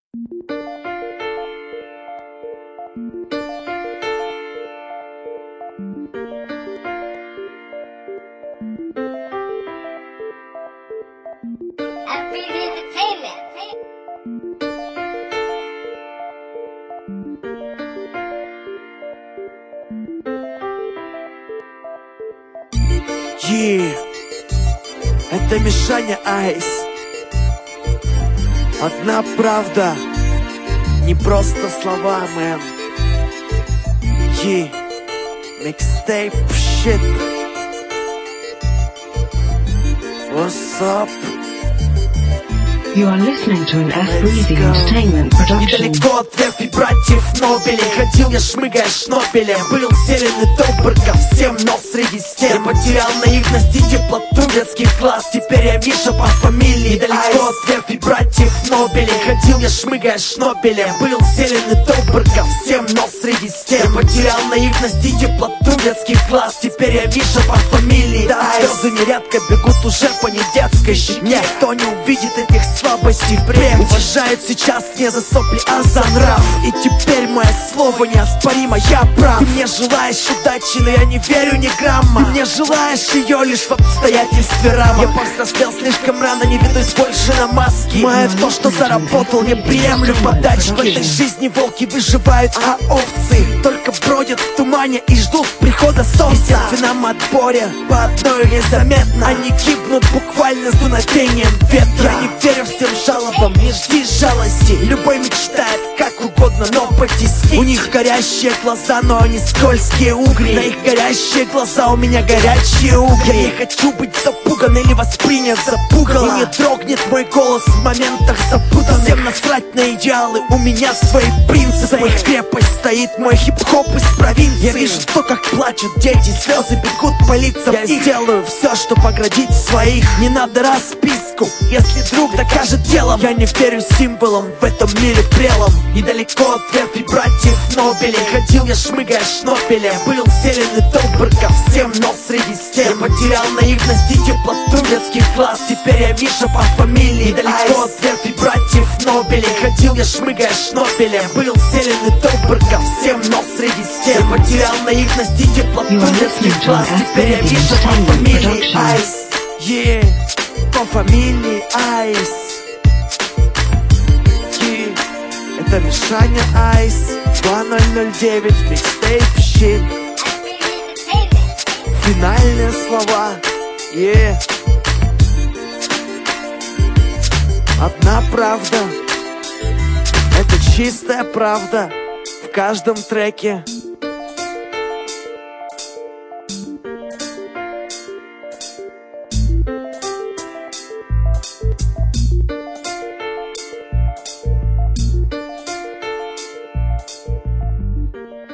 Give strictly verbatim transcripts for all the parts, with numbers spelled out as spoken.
Yeah. Это Мишаня Айс. Одна правда, не просто слова, мэн. Yeah. Mixtape shit. What's up? You are listening to an F Breezy Entertainment production. Недалеко от ветви братьев Нобелей ходил я, шмыгая шнобелем. Был силен и добр ко всем, но среди стен я потерял наивность и теплоту детских глаз. Теперь я Миша по фамилии. Недалеко от ветви братьев Нобелей ходил я, шмыгая шнобелем. Был силен и добр ко всем, но среди стен я потерял наивность и теплоту детских глаз. Теперь я Миша по фамилии. Да, слезы нередко бегут уже по недетской щеке. Никто не увидит этих слабости впредь. Уважают сейчас не за сопли, а за нрав. И теперь мое слово неоспоримо, я прав. Ты мне желаешь удачи, но я не верю ни грамма. Ты мне желаешь ее лишь в обстоятельстве рама. Я повзрослел слишком рано, не ведусь больше на маски. Мое то, что заработал, не приемлю подачи. В этой жизни волки выживают, а овцы только бродят в тумане и ждут прихода солнца. В естественном отборе по одной незаметно они гибнут буквально с дуновением ветра. Я не верю всем жалобам, не жди жалости. Любой мечтает как угодно, но потесни. У них горящие глаза, но они скользкие угри. На их горящие глаза у меня горячие угри. Я не хочу быть запуган или воспринят за пугало. И не дрогнет мой голос в моментах запутанных. Всем насрать на идеалы, у меня свои принципы. За их крепость стоит мой хип-хоп из провинции. Я вижу то, как плачут дети, слезы бегут по лицам. Я их сделаю все, чтобы оградить своих. Не надо расписку, если друг докажет делом. Я не верю символам в этом мире прелом. Недалеко от ветви братьев Нобелей ходил я, шмыгая шнобелем. Был силен и добр ко всем, но среди стен я потерял наивность и теплоту детских глаз. Теперь я Миша по фамилии. Недалеко от ветви братьев Нобелей ходил я, шмыгая шнобелем. Был силен и добр ко всем, но среди стен я потерял наивность и теплоту детских глаз. Теперь я Миша по фамилии Айс. Yeah. По фамилии Айс. Yeah. Это Мишаня Айс. два ноль ноль девять Mixtape shit. Финальные слова. Yeah. Одна правда. Это чистая правда. В каждом треке.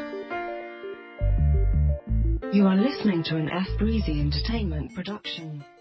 You are listening to an F Breezy Entertainment production.